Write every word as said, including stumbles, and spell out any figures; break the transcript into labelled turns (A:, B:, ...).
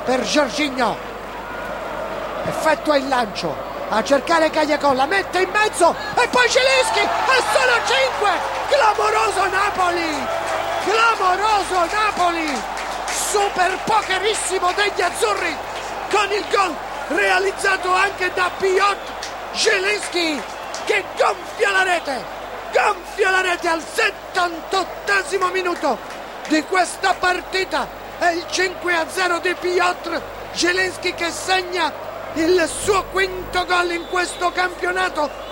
A: per Jorginho, effettua il lancio a cercare Callecò, la mette in mezzo e poi Zielinski e sono cinque. Clamoroso Napoli, clamoroso Napoli, super pokerissimo degli azzurri con il gol realizzato anche da Piotr Zielinski che gonfia la rete, gonfia la rete al settantottesimo minuto di questa partita. È il cinque a zero di Piotr Zielinski che segna il suo quinto gol in questo campionato.